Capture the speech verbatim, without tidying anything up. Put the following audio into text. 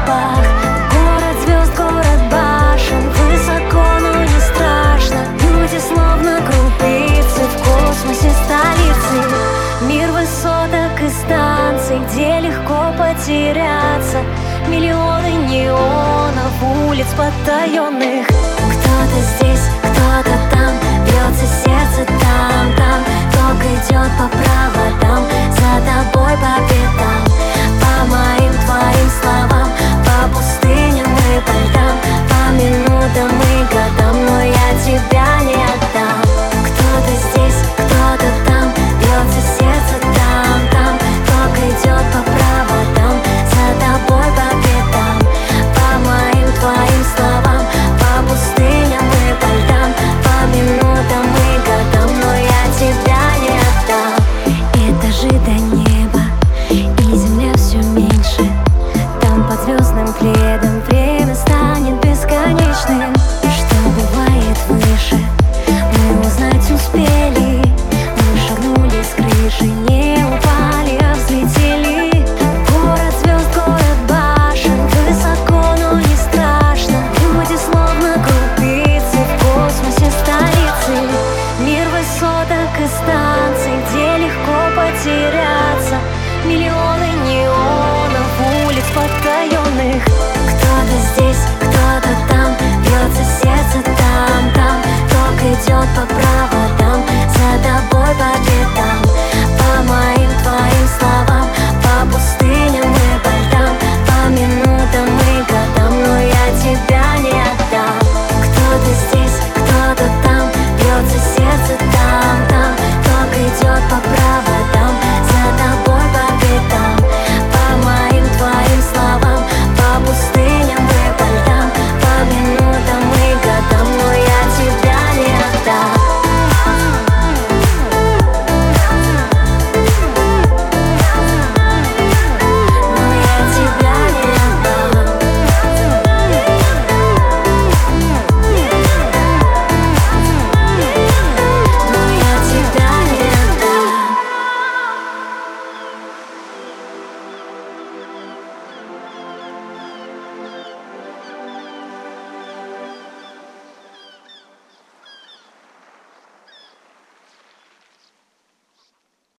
небах. Город звезд, город башен, высоко, но не страшно. Люди словно крупицы в космосе столицы. Мир высоток и станций, где легко потеряться. Миллионы неонов, улиц потаенных. Кто-то здесь, кто-то там, бьется сердце там, там. Ток идет по проводам, за тобой по пятам. По моим твоим словам, по пустыням и по льдам, по минутам